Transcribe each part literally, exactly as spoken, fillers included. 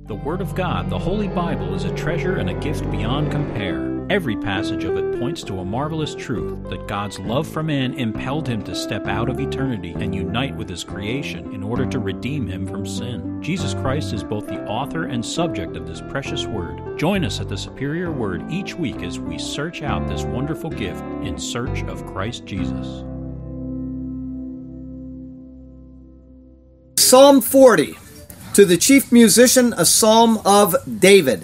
The Word of God, the Holy Bible, is a treasure and a gift beyond compare. Every passage of it points to a marvelous truth that God's love for man impelled him to step out of eternity and unite with his creation in order to redeem him from sin. Jesus Christ is both the author and subject of this precious Word. Join us at the Superior Word each week as we search out this wonderful gift in search of Christ Jesus. Psalm forty. To the chief musician, a psalm of David.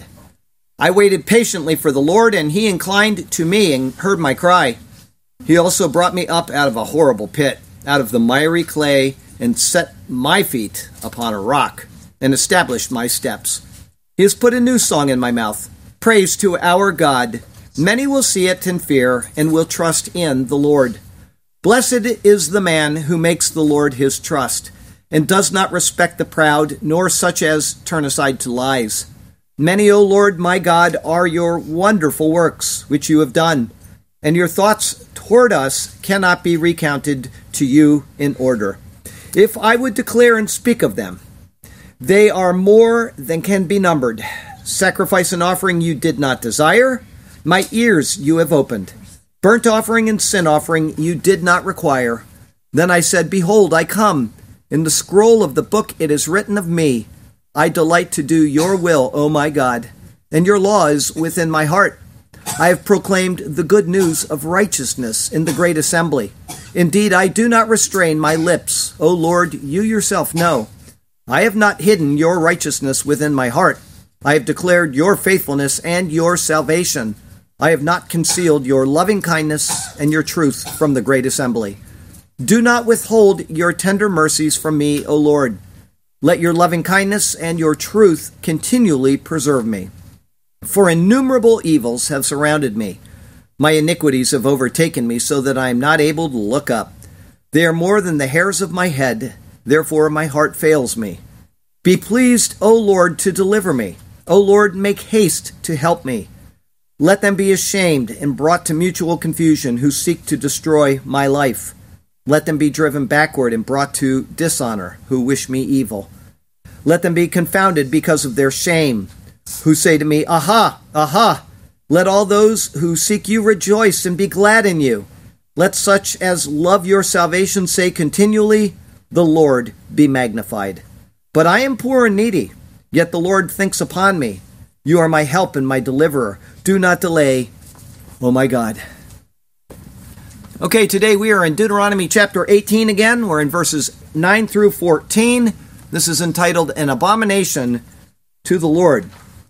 I waited patiently for the Lord, and he inclined to me and heard my cry. He also brought me up out of a horrible pit, out of the miry clay, and set my feet upon a rock, and established my steps. He has put a new song in my mouth, praise to our God. Many will see it and fear, and will trust in the Lord. Blessed is the man who makes the Lord his trust, and does not respect the proud, nor such as turn aside to lies. Many, O Lord my God, are your wonderful works which you have done, and your thoughts toward us cannot be recounted to you in order. If I would declare and speak of them, they are more than can be numbered. Sacrifice and offering you did not desire, my ears you have opened. Burnt offering and sin offering you did not require. Then I said, Behold, I come. In the scroll of the book it is written of me, I delight to do your will, O my God, and your law is within my heart. I have proclaimed the good news of righteousness in the great assembly. Indeed, I do not restrain my lips. O Lord, you yourself know. I have not hidden your righteousness within my heart. I have declared your faithfulness and your salvation. I have not concealed your loving kindness and your truth from the great assembly. Do not withhold your tender mercies from me, O Lord. Let your loving kindness and your truth continually preserve me. For innumerable evils have surrounded me. My iniquities have overtaken me so that I am not able to look up. They are more than the hairs of my head, therefore my heart fails me. Be pleased, O Lord, to deliver me. O Lord, make haste to help me. Let them be ashamed and brought to mutual confusion who seek to destroy my life. Let them be driven backward and brought to dishonor, who wish me evil. Let them be confounded because of their shame, who say to me, Aha, aha! Let all those who seek you rejoice and be glad in you. Let such as love your salvation say continually, The Lord be magnified. But I am poor and needy, yet the Lord thinks upon me. You are my help and my deliverer. Do not delay, O my God. Okay, today we are in Deuteronomy chapter eighteen again. We're in verses nine through fourteen. This is entitled, An Abomination to the Lord.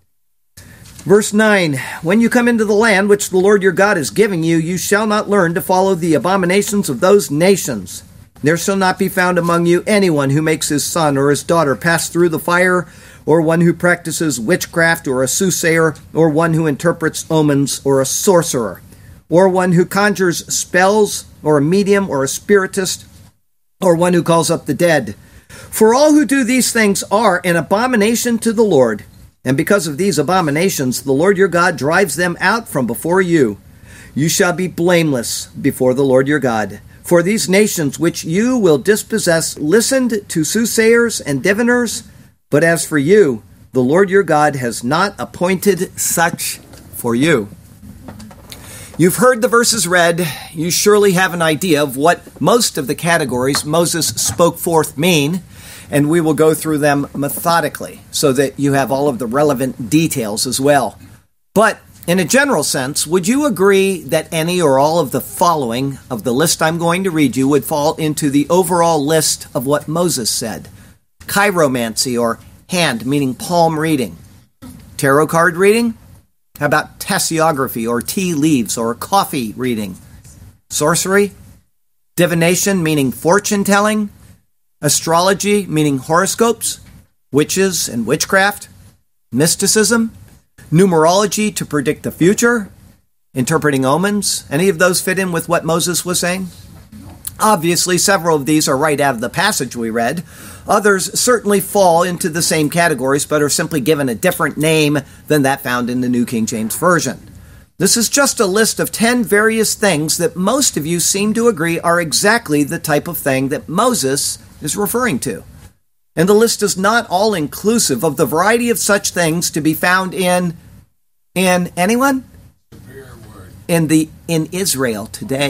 Verse nine, When you come into the land which the Lord your God is giving you, you shall not learn to follow the abominations of those nations. There shall not be found among you anyone who makes his son or his daughter pass through the fire, or one who practices witchcraft, or a soothsayer, or one who interprets omens, or a sorcerer, or one who conjures spells, or a medium, or a spiritist, or one who calls up the dead. For all who do these things are an abomination to the Lord, and because of these abominations the Lord your God drives them out from before you. You shall be blameless before the Lord your God. For these nations which you will dispossess listened to soothsayers and diviners, but as for you, the Lord your God has not appointed such for you. You've heard the verses read. You surely have an idea of what most of the categories Moses spoke forth mean, and we will go through them methodically so that you have all of the relevant details as well. But in a general sense, would you agree that any or all of the following of the list I'm going to read you would fall into the overall list of what Moses said? Chiromancy, or hand, meaning palm reading. Tarot card reading? How about tasseography, or tea leaves, or coffee reading? Sorcery? Divination, meaning fortune-telling? Astrology, meaning horoscopes? Witches and witchcraft? Mysticism? Numerology to predict the future? Interpreting omens? Any of those fit in with what Moses was saying? Obviously, several of these are right out of the passage we read. Others certainly fall into the same categories, but are simply given a different name than that found in the New King James Version. This is just a list of ten various things that most of you seem to agree are exactly the type of thing that Moses is referring to. And the list is not all inclusive of the variety of such things to be found in, in anyone? Superior word. In the, in Israel today.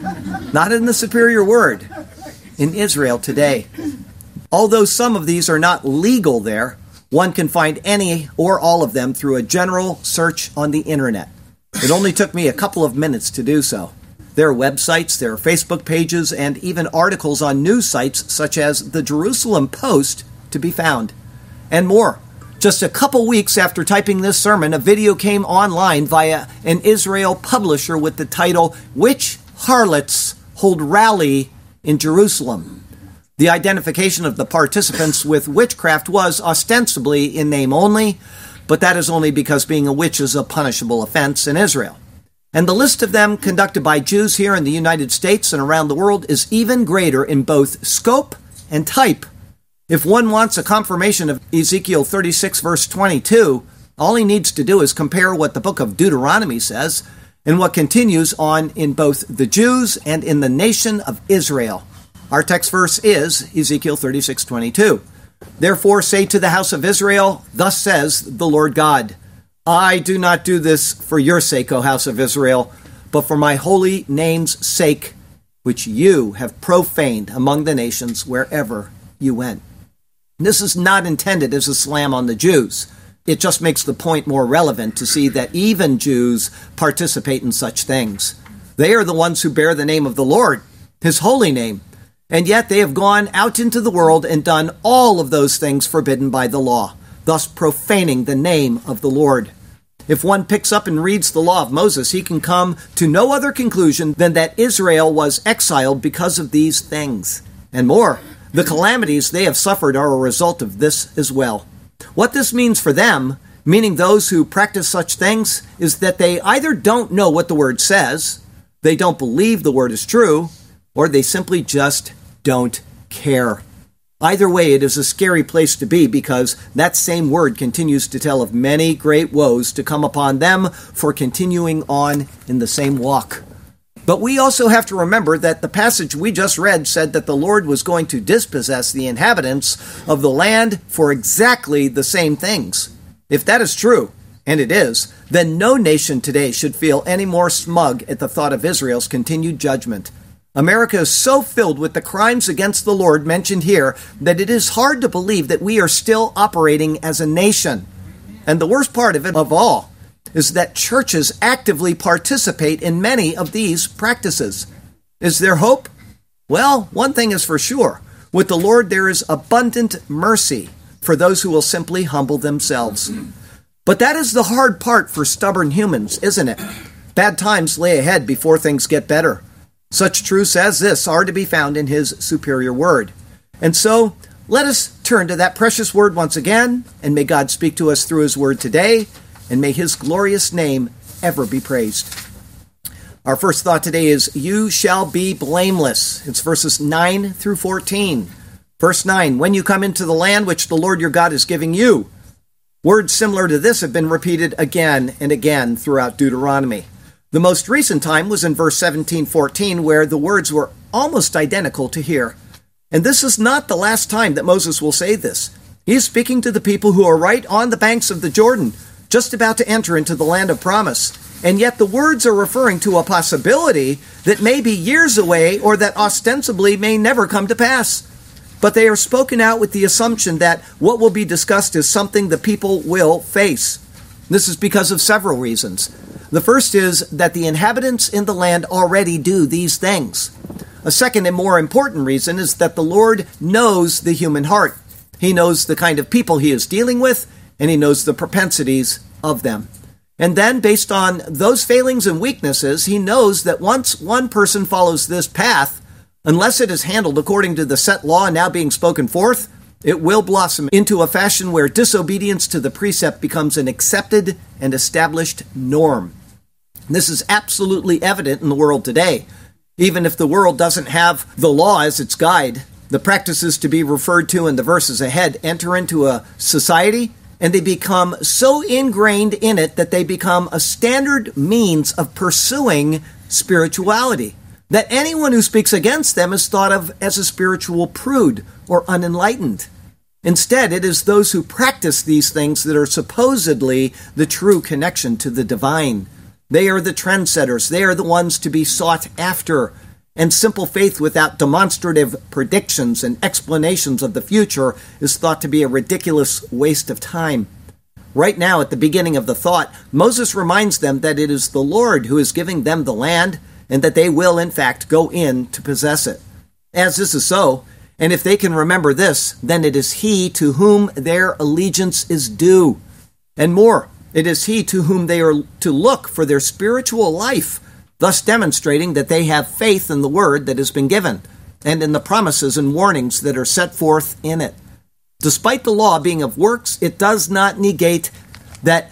Not in the superior word. In Israel today. Although some of these are not legal there, one can find any or all of them through a general search on the internet. It only took me a couple of minutes to do so. There are websites, there are Facebook pages, and even articles on news sites such as the Jerusalem Post to be found, and more. Just a couple weeks after typing this sermon, a video came online via an Israel publisher with the title, "Which Harlots Hold Rally in Jerusalem?" The identification of the participants with witchcraft was ostensibly in name only, but that is only because being a witch is a punishable offense in Israel. And the list of them conducted by Jews here in the United States and around the world is even greater in both scope and type. If one wants a confirmation of Ezekiel thirty-six, verse twenty-two, all he needs to do is compare what the book of Deuteronomy says and what continues on in both the Jews and in the nation of Israel. Our text verse is Ezekiel thirty-six, twenty-two. "Therefore say to the house of Israel, thus says the Lord God, I do not do this for your sake, O house of Israel, but for my holy name's sake, which you have profaned among the nations wherever you went." This is not intended as a slam on the Jews. It just makes the point more relevant to see that even Jews participate in such things. They are the ones who bear the name of the Lord, his holy name, and yet they have gone out into the world and done all of those things forbidden by the law, thus profaning the name of the Lord. If one picks up and reads the law of Moses, he can come to no other conclusion than that Israel was exiled because of these things. And more, the calamities they have suffered are a result of this as well. What this means for them, meaning those who practice such things, is that they either don't know what the word says, they don't believe the word is true, or they simply just don't care. Either way, it is a scary place to be because that same word continues to tell of many great woes to come upon them for continuing on in the same walk. But we also have to remember that the passage we just read said that the Lord was going to dispossess the inhabitants of the land for exactly the same things. If that is true, and it is, then no nation today should feel any more smug at the thought of Israel's continued judgment. America is so filled with the crimes against the Lord mentioned here that it is hard to believe that we are still operating as a nation. And the worst part of it of all is that churches actively participate in many of these practices. Is there hope? Well, one thing is for sure. With the Lord there is abundant mercy for those who will simply humble themselves. But that is the hard part for stubborn humans, isn't it? Bad times lay ahead before things get better. Such truths as this are to be found in his superior word. And so, let us turn to that precious word once again, and may God speak to us through his word today, and may his glorious name ever be praised. Our first thought today is, you shall be blameless. It's verses nine through fourteen. Verse nine, when you come into the land which the Lord your God is giving you. Words similar to this have been repeated again and again throughout Deuteronomy. The most recent time was in verse seventeen fourteen, where the words were almost identical to here. And this is not the last time that Moses will say this. He is speaking to the people who are right on the banks of the Jordan, just about to enter into the land of promise. And yet the words are referring to a possibility that may be years away or that ostensibly may never come to pass. But they are spoken out with the assumption that what will be discussed is something the people will face. This is because of several reasons. The first is that the inhabitants in the land already do these things. A second and more important reason is that the Lord knows the human heart. He knows the kind of people he is dealing with, and he knows the propensities of them. And then, based on those failings and weaknesses, he knows that once one person follows this path, unless it is handled according to the set law now being spoken forth, it will blossom into a fashion where disobedience to the precept becomes an accepted and established norm. This is absolutely evident in the world today. Even if the world doesn't have the law as its guide, the practices to be referred to in the verses ahead enter into a society, and they become so ingrained in it that they become a standard means of pursuing spirituality, that anyone who speaks against them is thought of as a spiritual prude or unenlightened. Instead, it is those who practice these things that are supposedly the true connection to the divine. They are the trendsetters. They are the ones to be sought after. And simple faith without demonstrative predictions and explanations of the future is thought to be a ridiculous waste of time. Right now, at the beginning of the thought, Moses reminds them that it is the Lord who is giving them the land and that they will, in fact, go in to possess it. As this is so, and if they can remember this, then it is He to whom their allegiance is due. And more, it is He to whom they are to look for their spiritual life, thus demonstrating that they have faith in the word that has been given and in the promises and warnings that are set forth in it. Despite the law being of works, it does not negate that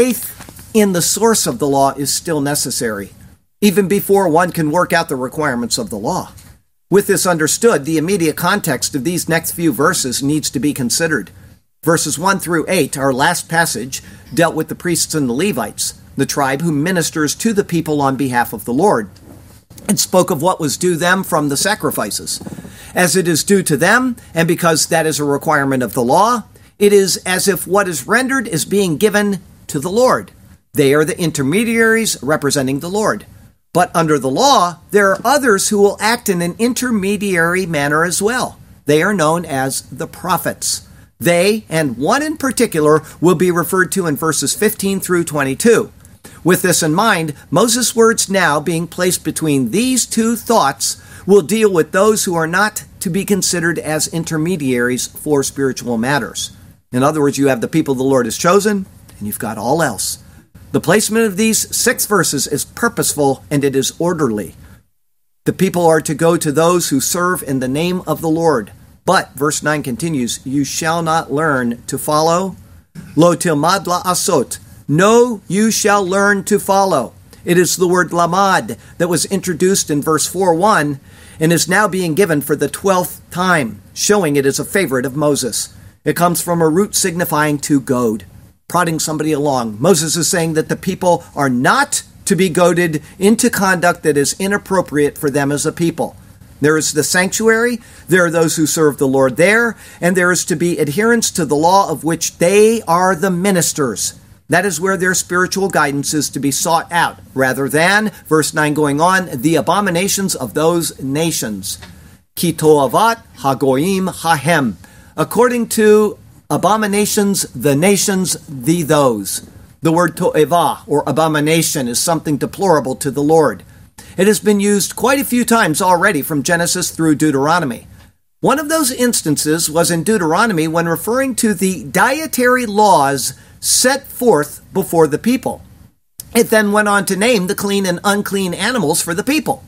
faith in the source of the law is still necessary, even before one can work out the requirements of the law. With this understood, the immediate context of these next few verses needs to be considered. Verses one through eight, our last passage, dealt with the priests and the Levites, the tribe who ministers to the people on behalf of the Lord, and spoke of what was due them from the sacrifices. As it is due to them, and because that is a requirement of the law, it is as if what is rendered is being given to the Lord. They are the intermediaries representing the Lord. But under the law, there are others who will act in an intermediary manner as well. They are known as the prophets. They, and one in particular, will be referred to in verses fifteen through twenty-two. With this in mind, Moses' words now being placed between these two thoughts will deal with those who are not to be considered as intermediaries for spiritual matters. In other words, you have the people the Lord has chosen, and you've got all else. The placement of these six verses is purposeful and it is orderly. The people are to go to those who serve in the name of the Lord. But, verse nine continues, you shall not learn to follow. Lo tilmad la'asot. No, you shall learn to follow. It is the word lamad that was introduced in verse four one and is now being given for the twelfth time, showing it is a favorite of Moses. It comes from a root signifying to goad, prodding somebody along. Moses is saying that the people are not to be goaded into conduct that is inappropriate for them as a people. There is the sanctuary, there are those who serve the Lord there, and there is to be adherence to the law of which they are the ministers. That is where their spiritual guidance is to be sought out, rather than, verse nine going on, the abominations of those nations. Ki toavat hagoyim hahem. According to abominations, the nations, the those. The word to'eva, or abomination, is something deplorable to the Lord. It has been used quite a few times already from Genesis through Deuteronomy. One of those instances was in Deuteronomy when referring to the dietary laws set forth before the people. It then went on to name the clean and unclean animals for the people.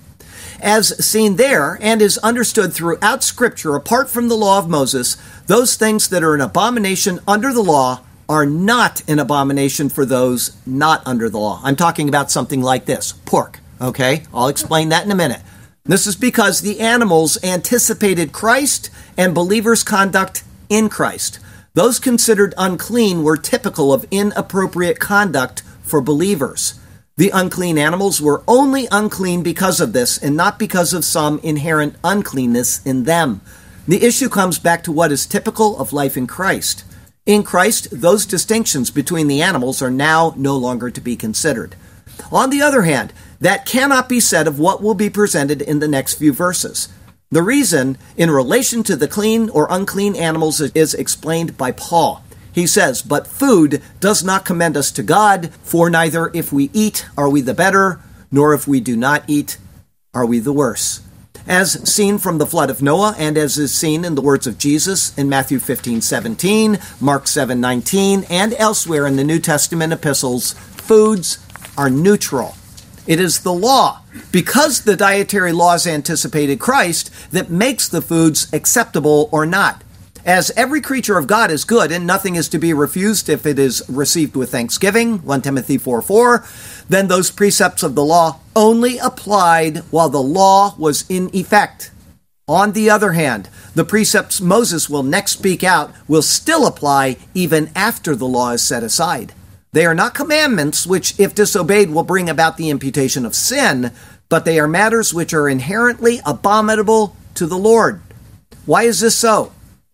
As seen there, and is understood throughout Scripture apart from the law of Moses, those things that are an abomination under the law are not an abomination for those not under the law. I'm talking about something like this, pork, okay? I'll explain that in a minute. This is because the animals anticipated Christ and believers' conduct in Christ. Those considered unclean were typical of inappropriate conduct for believers. The unclean animals were only unclean because of this and not because of some inherent uncleanness in them. The issue comes back to what is typical of life in Christ. In Christ, those distinctions between the animals are now no longer to be considered. On the other hand, that cannot be said of what will be presented in the next few verses. The reason, in relation to the clean or unclean animals, is explained by Paul. He says, but food does not commend us to God, for neither if we eat are we the better, nor if we do not eat are we the worse. As seen from the flood of Noah, and as is seen in the words of Jesus in Matthew fifteen seventeen, Mark seven nineteen, and elsewhere in the New Testament epistles, foods are neutral. It is the law, because the dietary laws anticipated Christ, that makes the foods acceptable or not. As every creature of God is good, and nothing is to be refused if it is received with thanksgiving, First Timothy four four, then those precepts of the law only applied while the law was in effect. On the other hand, the precepts Moses will next speak out will still apply even after the law is set aside. They are not commandments which, if disobeyed, will bring about the imputation of sin, but they are matters which are inherently abominable to the Lord. Why is this so?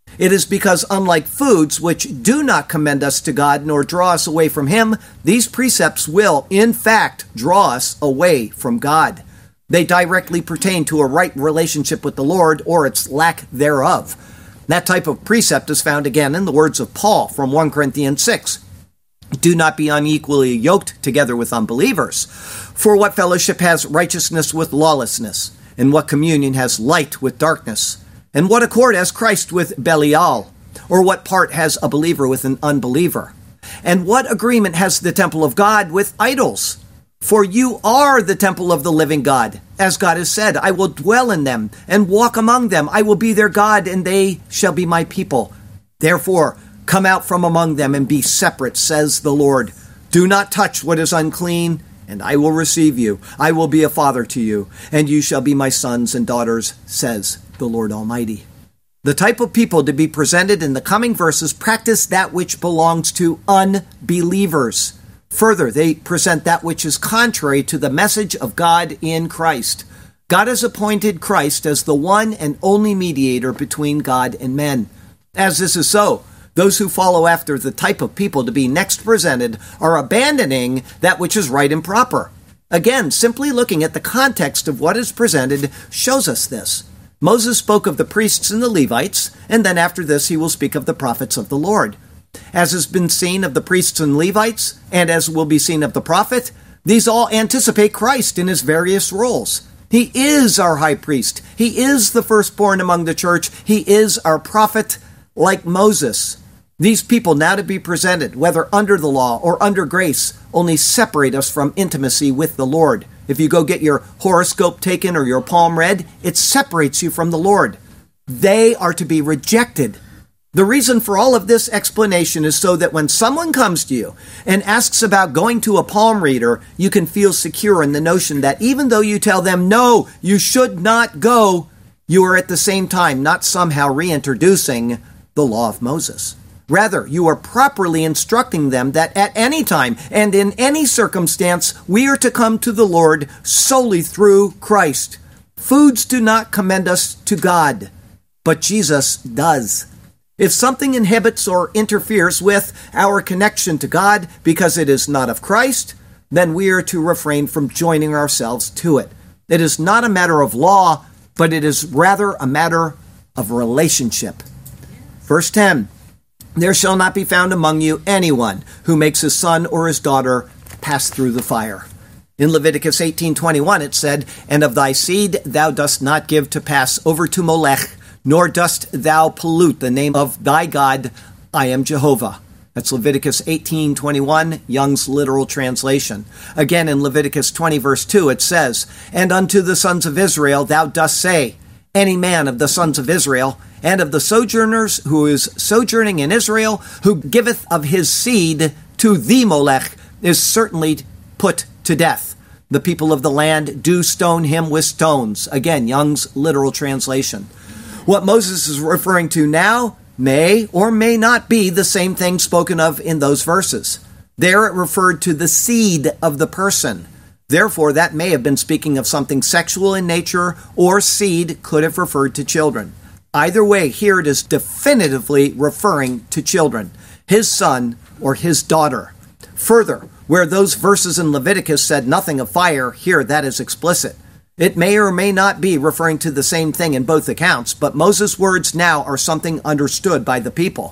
It is because, unlike foods which do not commend us to God nor draw us away from Him, these precepts will, in fact, draw us away from God. They directly pertain to a right relationship with the Lord or its lack thereof. That type of precept is found again in the words of Paul from First Corinthians six. Do not be unequally yoked together with unbelievers. For what fellowship has righteousness with lawlessness? And what communion has light with darkness? And what accord has Christ with Belial? Or what part has a believer with an unbeliever? And what agreement has the temple of God with idols? For you are the temple of the living God. As God has said, I will dwell in them and walk among them. I will be their God, and they shall be my people. Therefore, come out from among them and be separate, says the Lord. Do not touch what is unclean, and I will receive you. I will be a father to you, and you shall be my sons and daughters, says the Lord Almighty. The type of people to be presented in the coming verses practice that which belongs to unbelievers. Further, they present that which is contrary to the message of God in Christ. God has appointed Christ as the one and only mediator between God and men. As this is so, those who follow after the type of people to be next presented are abandoning that which is right and proper. Again, simply looking at the context of what is presented shows us this. Moses spoke of the priests and the Levites, and then after this he will speak of the prophets of the Lord. As has been seen of the priests and Levites, and as will be seen of the prophet, these all anticipate Christ in his various roles. He is our high priest. He is the firstborn among the church. He is our prophet, like Moses. These people now to be presented, whether under the law or under grace, only separate us from intimacy with the Lord. If you go get your horoscope taken or your palm read, it separates you from the Lord. They are to be rejected. The reason for all of this explanation is so that when someone comes to you and asks about going to a palm reader, you can feel secure in the notion that even though you tell them, no, you should not go, you are at the same time not somehow reintroducing the law of Moses. Rather, you are properly instructing them that at any time and in any circumstance, we are to come to the Lord solely through Christ. Foods do not commend us to God, but Jesus does. If something inhibits or interferes with our connection to God because it is not of Christ, then we are to refrain from joining ourselves to it. It is not a matter of law, but it is rather a matter of relationship. Verse ten. There shall not be found among you anyone who makes his son or his daughter pass through the fire. In Leviticus eighteen twenty-one it said, And of thy seed thou dost not give to pass over to Molech, nor dost thou pollute the name of thy God. I am Jehovah. That's Leviticus eighteen twenty-one, Young's literal translation. Again in Leviticus twenty verse two it says, And unto the sons of Israel thou dost say, Any man of the sons of Israel, and of the sojourners who is sojourning in Israel, who giveth of his seed to thee, Molech, is certainly put to death. The people of the land do stone him with stones. Again, Young's literal translation. What Moses is referring to now may or may not be the same thing spoken of in those verses. There it referred to the seed of the person. Therefore, that may have been speaking of something sexual in nature, or seed could have referred to children. Either way, here it is definitively referring to children, his son or his daughter. Further, where those verses in Leviticus said nothing of fire, here that is explicit. It may or may not be referring to the same thing in both accounts, but Moses' words now are something understood by the people.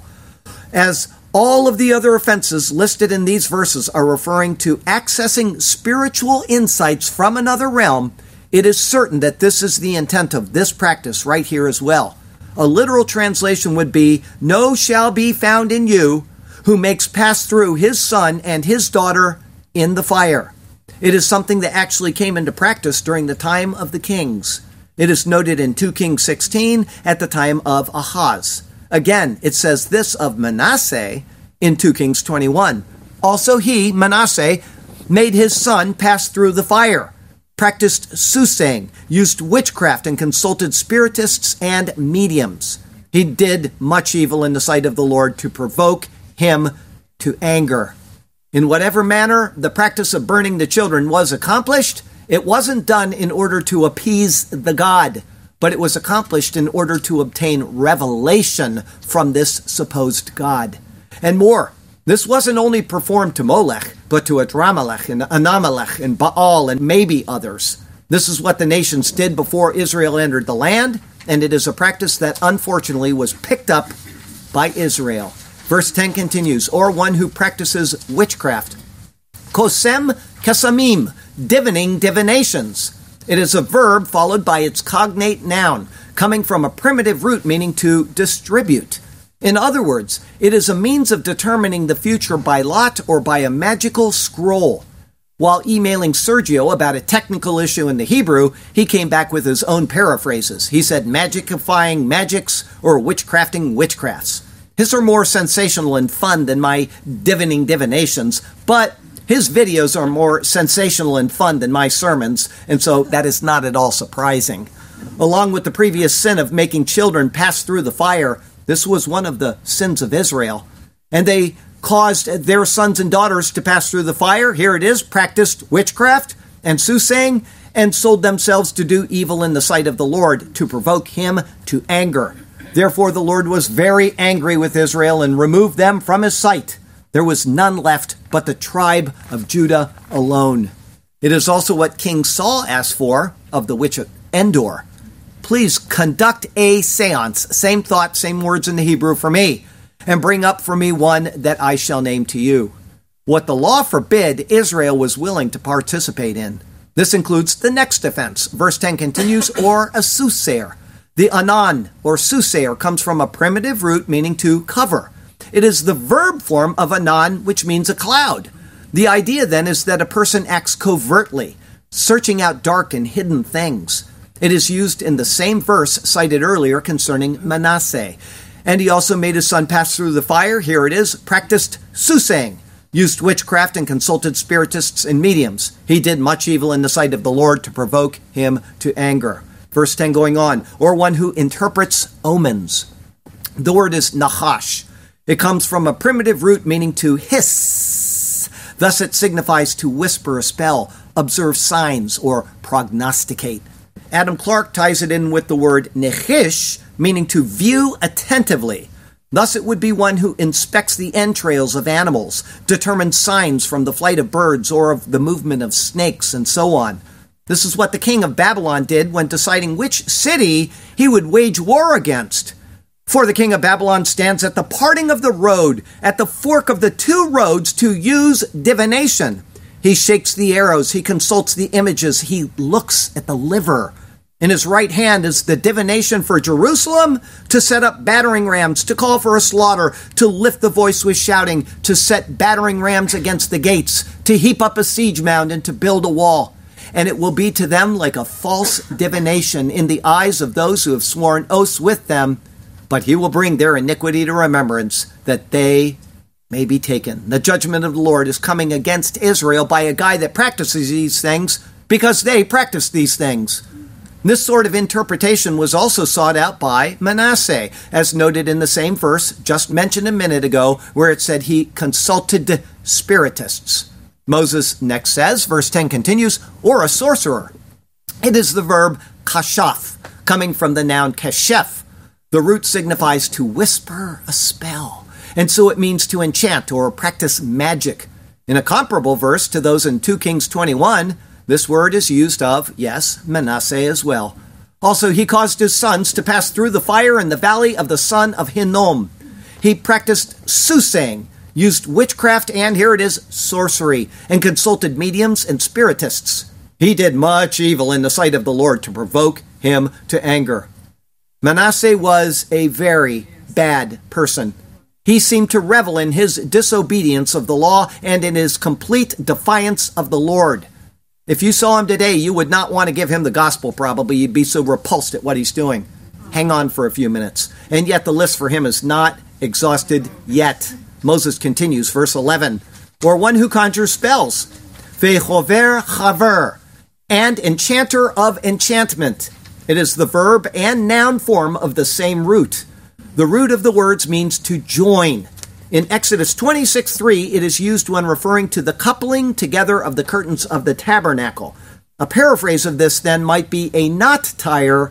As all of the other offenses listed in these verses are referring to accessing spiritual insights from another realm, it is certain that this is the intent of this practice right here as well. A literal translation would be, No shall be found in you who makes pass through his son and his daughter in the fire. It is something that actually came into practice during the time of the kings. It is noted in Second Kings sixteen at the time of Ahaz. Again, it says this of Manasseh in Second Kings twenty-one. Also he, Manasseh, made his son pass through the fire, practiced soothsaying, used witchcraft, and consulted spiritists and mediums. He did much evil in the sight of the Lord to provoke him to anger. In whatever manner the practice of burning the children was accomplished, it wasn't done in order to appease the God. but it was accomplished in order to obtain revelation from this supposed god. And more, this wasn't only performed to Molech, but to Adramelech and Anamelech and Baal and maybe others. This is what the nations did before Israel entered the land, and it is a practice that unfortunately was picked up by Israel. Verse ten continues, or one who practices witchcraft. Kosem kesamim, divining divinations. It is a verb followed by its cognate noun, coming from a primitive root meaning to distribute. In other words, it is a means of determining the future by lot or by a magical scroll. While emailing Sergio about a technical issue in the Hebrew, he came back with his own paraphrases. He said magicifying magics or witchcrafting witchcrafts. His are more sensational and fun than my divining divinations, but his videos are more sensational and fun than my sermons, and so that is not at all surprising. Along with the previous sin of making children pass through the fire, this was one of the sins of Israel. And they caused their sons and daughters to pass through the fire. Here it is, practiced witchcraft and soothsaying, and sold themselves to do evil in the sight of the Lord, to provoke him to anger. Therefore the Lord was very angry with Israel and removed them from his sight. There was none left but the tribe of Judah alone. It is also what King Saul asked for of the witch of Endor. Please conduct a seance, same thought, same words in the Hebrew for me, and bring up for me one that I shall name to you. What the law forbid, Israel was willing to participate in. This includes the next offense. Verse ten continues, or a soothsayer. The anan, or soothsayer, comes from a primitive root meaning to cover. It is the verb form of anan, which means a cloud. The idea then is that a person acts covertly, searching out dark and hidden things. It is used in the same verse cited earlier concerning Manasseh. And he also made his son pass through the fire. Here it is, practiced soothsaying, used witchcraft and consulted spiritists and mediums. He did much evil in the sight of the Lord to provoke him to anger. Verse ten going on, or one who interprets omens. The word is nachash. It comes from a primitive root meaning to hiss. Thus it signifies to whisper a spell, observe signs, or prognosticate. Adam Clark ties it in with the word nechish, meaning to view attentively. Thus it would be one who inspects the entrails of animals, determines signs from the flight of birds or of the movement of snakes, and so on. This is what the king of Babylon did when deciding which city he would wage war against. For the king of Babylon stands at the parting of the road, at the fork of the two roads, to use divination. He shakes the arrows, he consults the images, he looks at the liver. In his right hand is the divination for Jerusalem, to set up battering rams, to call for a slaughter, to lift the voice with shouting, to set battering rams against the gates, to heap up a siege mound, and to build a wall. And it will be to them like a false divination in the eyes of those who have sworn oaths with them, but he will bring their iniquity to remembrance, that they may be taken. The judgment of the Lord is coming against Israel by a guy that practices these things because they practice these things. This sort of interpretation was also sought out by Manasseh, as noted in the same verse just mentioned a minute ago, where it said he consulted spiritists. Moses next says, verse ten continues, or a sorcerer. It is the verb kashaf, coming from the noun keshef. The root signifies to whisper a spell, and so it means to enchant or practice magic. In a comparable verse to those in two Kings twenty-one, this word is used of, yes, Manasseh as well. Also, he caused his sons to pass through the fire in the valley of the son of Hinnom. He practiced soothsaying, used witchcraft, and here it is, sorcery, and consulted mediums and spiritists. He did much evil in the sight of the Lord to provoke him to anger. Manasseh was a very bad person. He seemed to revel in his disobedience of the law and in his complete defiance of the Lord. If you saw him today, you would not want to give him the gospel, probably. You'd be so repulsed at what he's doing. Hang on for a few minutes. And yet the list for him is not exhausted yet. Moses continues, verse eleven. Or one who conjures spells. Vechover chaver. And enchanter of enchantment. It is the verb and noun form of the same root. The root of the words means to join. In Exodus twenty-six three, it is used when referring to the coupling together of the curtains of the tabernacle. A paraphrase of this, then, might be a knot tire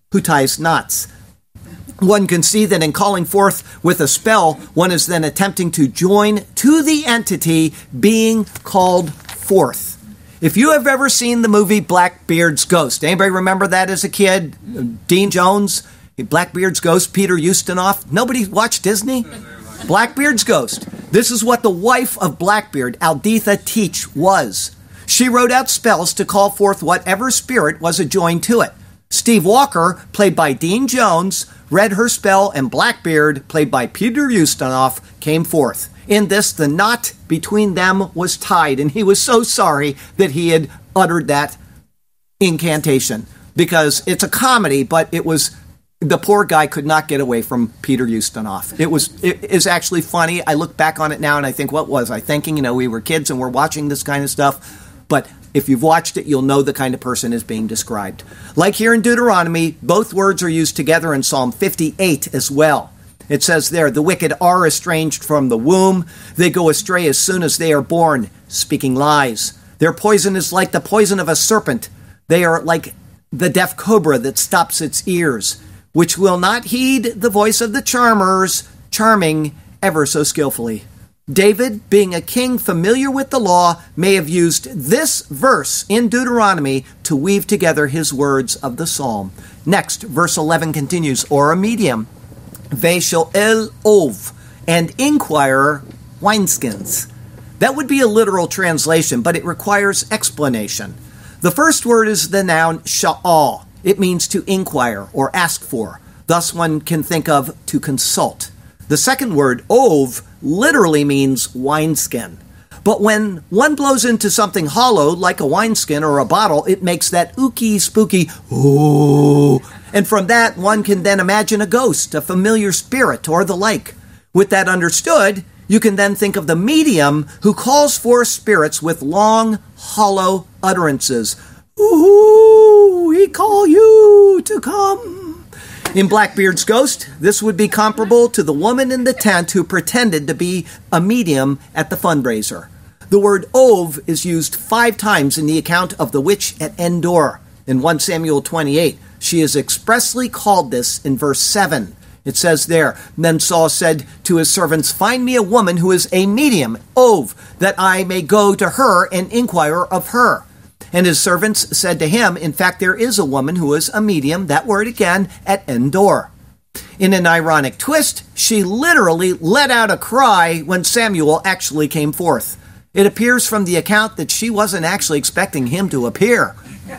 who ties knots. One can see that in calling forth with a spell, one is then attempting to join to the entity being called forth. If you have ever seen the movie Blackbeard's Ghost, anybody remember that as a kid? Dean Jones, Blackbeard's Ghost, Peter Ustinov. Nobody watched Disney? Blackbeard's Ghost. This is what the wife of Blackbeard, Alditha Teach, was. She wrote out spells to call forth whatever spirit was adjoined to it. Steve Walker, played by Dean Jones, read her spell, and Blackbeard, played by Peter Ustinov, came forth. In this, the knot between them was tied, and he was so sorry that he had uttered that incantation, because it's a comedy, but it was, the poor guy could not get away from Peter Ustinov. It was, it is actually funny. I look back on it now and I think, what was I thinking? You know, we were kids and we're watching this kind of stuff, but if you've watched it, you'll know the kind of person is being described. Like here in Deuteronomy, both words are used together in Psalm fifty-eight as well. It says there, the wicked are estranged from the womb. They go astray as soon as they are born, speaking lies. Their poison is like the poison of a serpent. They are like the deaf cobra that stops its ears, which will not heed the voice of the charmers, charming ever so skillfully. David, being a king familiar with the law, may have used this verse in Deuteronomy to weave together his words of the psalm. Next, verse eleven continues, or a medium. Veshoel ov, and inquirer wineskins. That would be a literal translation, but it requires explanation. The first word is the noun sha'al. It means to inquire or ask for. Thus one can think of to consult. The second word, ov, literally means wineskin. But when one blows into something hollow, like a wineskin or a bottle, it makes that ooky, spooky, ooh. And from that, one can then imagine a ghost, a familiar spirit, or the like. With that understood, you can then think of the medium who calls forth spirits with long, hollow utterances. Ooh, he call you to come. In Blackbeard's Ghost, this would be comparable to the woman in the tent who pretended to be a medium at the fundraiser. The word ov is used five times in the account of the witch at Endor. In First Samuel twenty-eight, she is expressly called this in verse seven. It says there, then Saul said to his servants, find me a woman who is a medium, ov, that I may go to her and inquire of her. And his servants said to him, in fact, there is a woman who is a medium, that word again, at Endor. In an ironic twist, she literally let out a cry when Samuel actually came forth. It appears from the account that she wasn't actually expecting him to appear.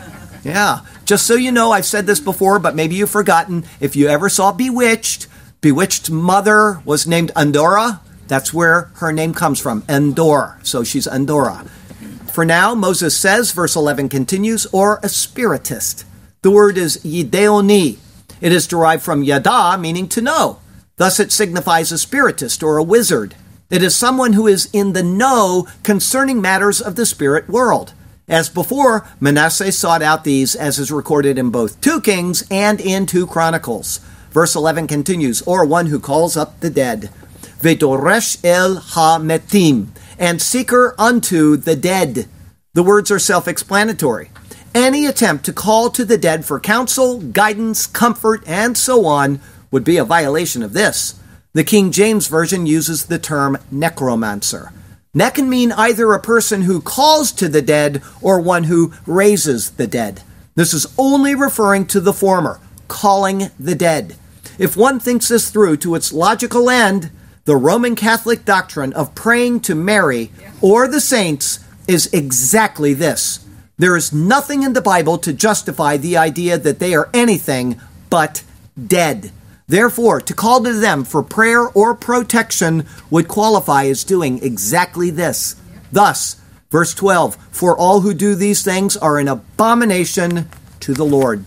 Yeah, just so you know, I've said this before, but maybe you've forgotten. If you ever saw Bewitched, Bewitched mother was named Endora. That's where her name comes from, Endor. So she's Endora. For now, Moses says, verse eleven continues, or a spiritist. The word is yideoni. It is derived from yada, meaning to know. Thus it signifies a spiritist or a wizard. It is someone who is in the know concerning matters of the spirit world. As before, Manasseh sought out these, as is recorded in both two Kings and in two Chronicles. Verse eleven continues, or one who calls up the dead. Vedoresh el ha-metim, and seeker unto the dead. The words are self-explanatory. Any attempt to call to the dead for counsel, guidance, comfort, and so on would be a violation of this. The King James Version uses the term necromancer. That can mean either a person who calls to the dead or one who raises the dead. This is only referring to the former, calling the dead. If one thinks this through to its logical end, the Roman Catholic doctrine of praying to Mary or the saints is exactly this. There is nothing in the Bible to justify the idea that they are anything but dead. Therefore, to call to them for prayer or protection would qualify as doing exactly this. Thus, verse twelve, for all who do these things are an abomination to the Lord.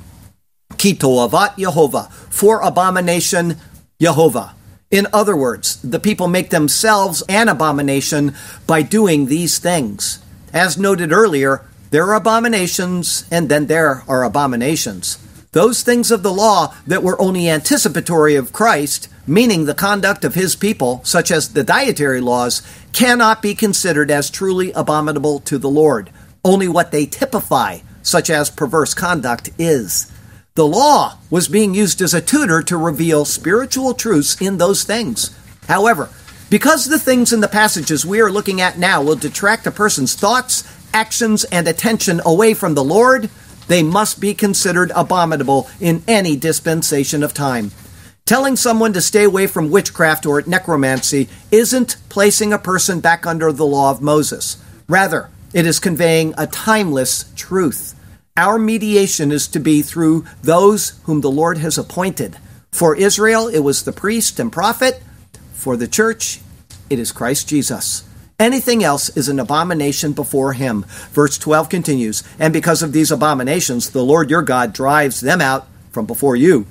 Ki toavat Yehovah, for abomination Yehovah. In other words, the people make themselves an abomination by doing these things. As noted earlier, there are abominations and then there are abominations. Those things of the law that were only anticipatory of Christ, meaning the conduct of his people, such as the dietary laws, cannot be considered as truly abominable to the Lord. Only what they typify, such as perverse conduct, is. The law was being used as a tutor to reveal spiritual truths in those things. However, because the things in the passages we are looking at now will detract a person's thoughts, actions, and attention away from the Lord, they must be considered abominable in any dispensation of time. Telling someone to stay away from witchcraft or necromancy isn't placing a person back under the law of Moses. Rather, it is conveying a timeless truth. Our mediation is to be through those whom the Lord has appointed. For Israel, it was the priest and prophet. For the church, it is Christ Jesus. Anything else is an abomination before him. Verse twelve continues, and because of these abominations, the Lord your God drives them out from before you.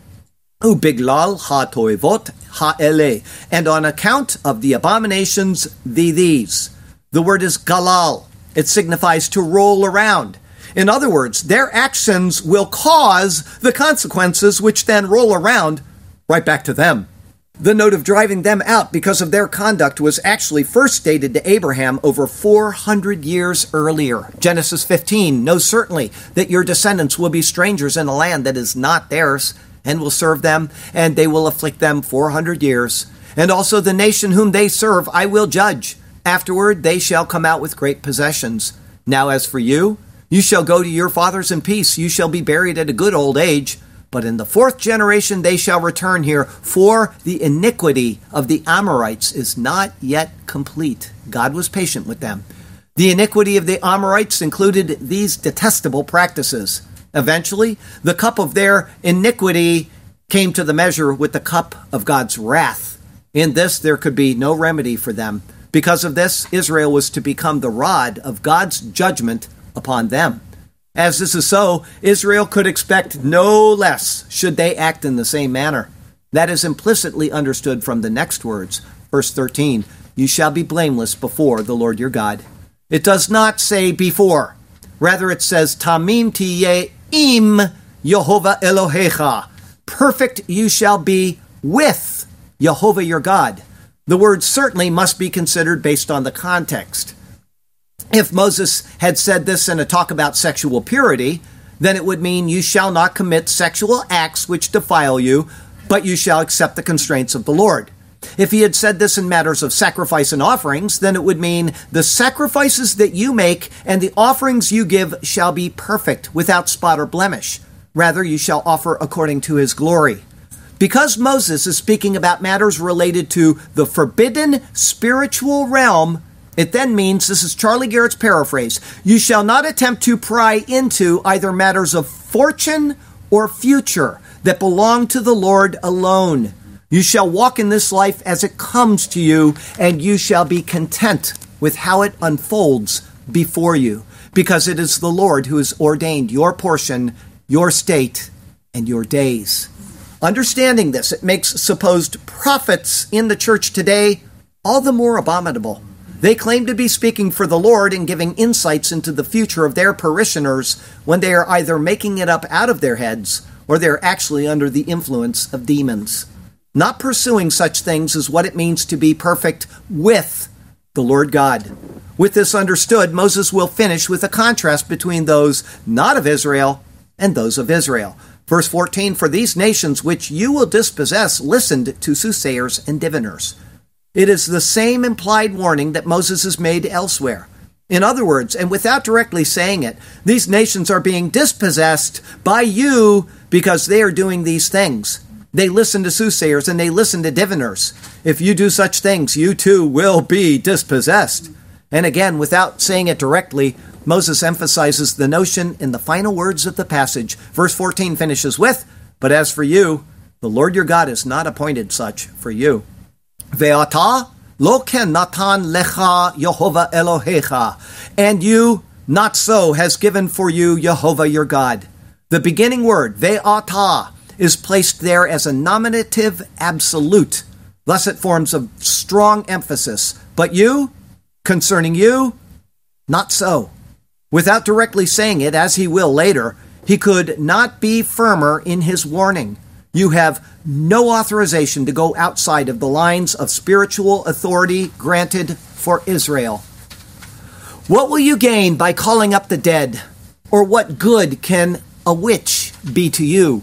Ubiglal ha-toivot ha-ele. And on account of the abominations, the these. The word is galal. It signifies to roll around. In other words, their actions will cause the consequences which then roll around right back to them. The note of driving them out because of their conduct was actually first stated to Abraham over four hundred years earlier. Genesis fifteen knows certainly that your descendants will be strangers in a land that is not theirs, and will serve them, and they will afflict them four hundred years. And also the nation whom they serve I will judge. Afterward they shall come out with great possessions. Now as for you, you shall go to your fathers in peace. You shall be buried at a good old age. But in the fourth generation they shall return here, for the iniquity of the Amorites is not yet complete. God was patient with them. The iniquity of the Amorites included these detestable practices. Eventually, the cup of their iniquity came to the measure with the cup of God's wrath. In this there could be no remedy for them. Because of this, Israel was to become the rod of God's judgment upon them. As this is so, Israel could expect no less should they act in the same manner. That is implicitly understood from the next words. Verse thirteen, you shall be blameless before the Lord your God. It does not say before. Rather it says, Tamim tiye im Yehovah Elohecha. Perfect you shall be with Yehovah your God. The word certainly must be considered based on the context. If Moses had said this in a talk about sexual purity, then it would mean you shall not commit sexual acts which defile you, but you shall accept the constraints of the Lord. If he had said this in matters of sacrifice and offerings, then it would mean the sacrifices that you make and the offerings you give shall be perfect, without spot or blemish. Rather, you shall offer according to his glory. Because Moses is speaking about matters related to the forbidden spiritual realm, it then means, this is Charlie Garrett's paraphrase, you shall not attempt to pry into either matters of fortune or future that belong to the Lord alone. You shall walk in this life as it comes to you, and you shall be content with how it unfolds before you, because it is the Lord who has ordained your portion, your state, and your days. Understanding this, it makes supposed prophets in the church today all the more abominable. They claim to be speaking for the Lord and giving insights into the future of their parishioners when they are either making it up out of their heads or they're actually under the influence of demons. Not pursuing such things is what it means to be perfect with the Lord God. With this understood, Moses will finish with a contrast between those not of Israel and those of Israel. Verse fourteen, for these nations which you will dispossess listened to soothsayers and diviners. It is the same implied warning that Moses has made elsewhere. In other words, and without directly saying it, these nations are being dispossessed by you because they are doing these things. They listen to soothsayers and they listen to diviners. If you do such things, you too will be dispossessed. And again, without saying it directly, Moses emphasizes the notion in the final words of the passage. Verse fourteen finishes with, but as for you, the Lord your God has not appointed such for you. Ve'ata lo ken natan lecha Yehovah Elohecha, and you, not so, has given for you Yehovah your God. The beginning word, ve'ata, is placed there as a nominative absolute. Thus it forms a strong emphasis. But you, concerning you, not so. Without directly saying it, as he will later, he could not be firmer in his warning. You have no authorization to go outside of the lines of spiritual authority granted for Israel. What will you gain by calling up the dead? Or what good can a witch be to you?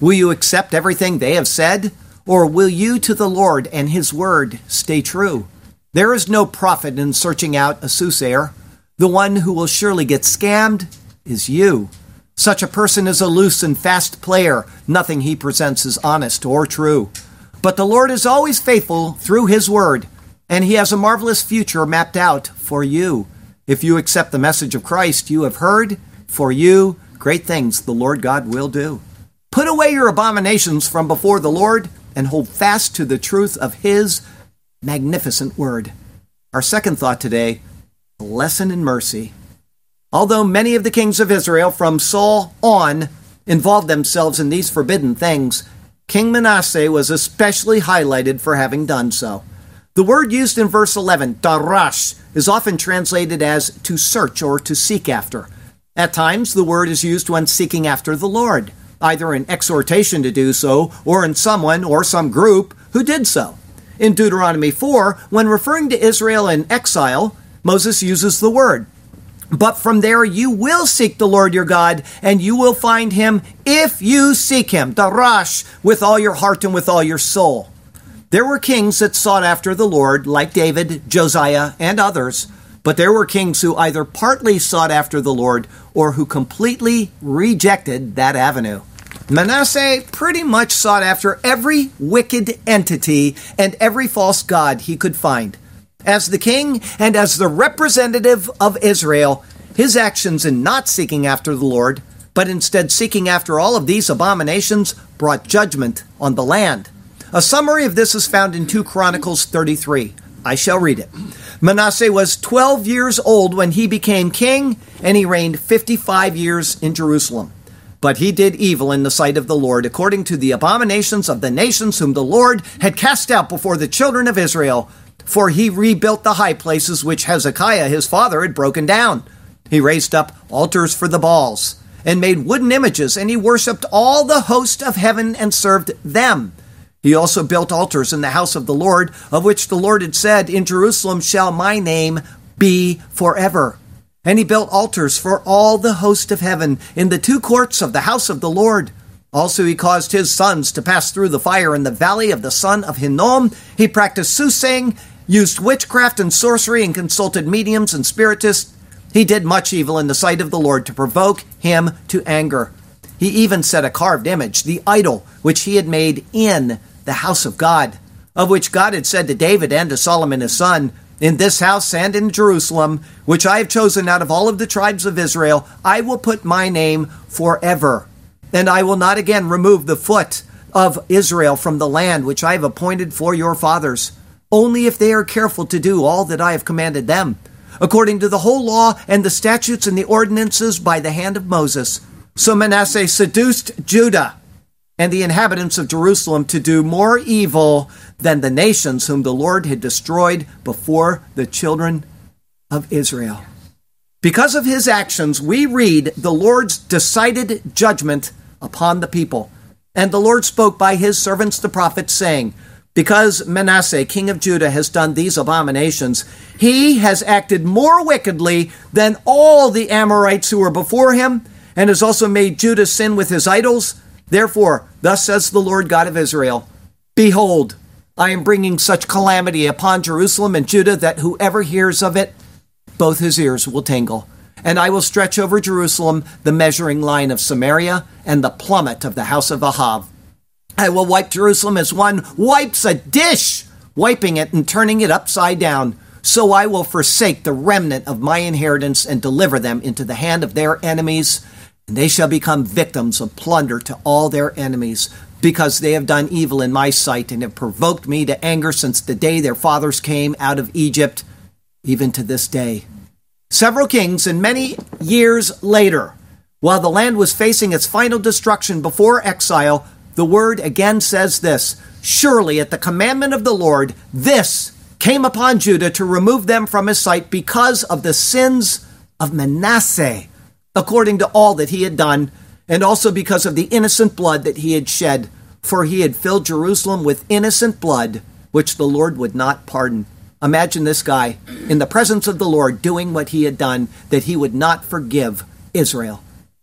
Will you accept everything they have said? Or will you to the Lord and his word stay true? There is no profit in searching out a soothsayer. The one who will surely get scammed is you. Such a person is a loose and fast player. Nothing he presents is honest or true. But the Lord is always faithful through his word, and he has a marvelous future mapped out for you. If you accept the message of Christ you have heard, for you, great things the Lord God will do. Put away your abominations from before the Lord and hold fast to the truth of his magnificent word. Our second thought today, a lesson in mercy. Although many of the kings of Israel from Saul on involved themselves in these forbidden things, King Manasseh was especially highlighted for having done so. The word used in verse eleven, darash, is often translated as to search or to seek after. At times, the word is used when seeking after the Lord, either in exhortation to do so or in someone or some group who did so. In Deuteronomy four, when referring to Israel in exile, Moses uses the word, "But from there you will seek the Lord your God, and you will find him if you seek him," darash, with all your heart and with all your soul. There were kings that sought after the Lord, like David, Josiah, and others, but there were kings who either partly sought after the Lord or who completely rejected that avenue. Manasseh pretty much sought after every wicked entity and every false god he could find. As the king and as the representative of Israel, his actions in not seeking after the Lord, but instead seeking after all of these abominations, brought judgment on the land. A summary of this is found in Second Chronicles thirty-three. I shall read it. Manasseh was twelve years old when he became king, and he reigned fifty-five years in Jerusalem. But he did evil in the sight of the Lord, according to the abominations of the nations whom the Lord had cast out before the children of Israel. For he rebuilt the high places which Hezekiah his father had broken down. He raised up altars for the Baals, and made wooden images, and he worshipped all the host of heaven and served them. He also built altars in the house of the Lord, of which the Lord had said, "In Jerusalem shall my name be forever." And he built altars for all the host of heaven in the two courts of the house of the Lord. Also he caused his sons to pass through the fire in the valley of the son of Hinnom. He practiced soothsaying, used witchcraft and sorcery, and consulted mediums and spiritists. He did much evil in the sight of the Lord to provoke him to anger. He even set a carved image, the idol, which he had made in the house of God, of which God had said to David and to Solomon his son, "In this house and in Jerusalem, which I have chosen out of all of the tribes of Israel, I will put my name forever. And I will not again remove the foot of Israel from the land which I have appointed for your fathers, only if they are careful to do all that I have commanded them, according to the whole law and the statutes and the ordinances by the hand of Moses." So Manasseh seduced Judah and the inhabitants of Jerusalem to do more evil than the nations whom the Lord had destroyed before the children of Israel. Because of his actions, we read the Lord's decided judgment upon the people. And the Lord spoke by his servants the prophets, saying, "Because Manasseh, king of Judah, has done these abominations, he has acted more wickedly than all the Amorites who were before him, and has also made Judah sin with his idols. Therefore, thus says the Lord God of Israel, Behold, I am bringing such calamity upon Jerusalem and Judah that whoever hears of it, both his ears will tingle. And I will stretch over Jerusalem the measuring line of Samaria and the plummet of the house of Ahab. I will wipe Jerusalem as one wipes a dish, wiping it and turning it upside down. So I will forsake the remnant of my inheritance and deliver them into the hand of their enemies, and they shall become victims of plunder to all their enemies, because they have done evil in my sight and have provoked me to anger since the day their fathers came out of Egypt, even to this day. Several kings and many years later, while the land was facing its final destruction before exile, the word again says this, "Surely at the commandment of the Lord, this came upon Judah to remove them from his sight because of the sins of Manasseh, according to all that he had done, and also because of the innocent blood that he had shed, for he had filled Jerusalem with innocent blood, which the Lord would not pardon." Imagine this guy in the presence of the Lord doing what he had done, that he would not forgive Israel.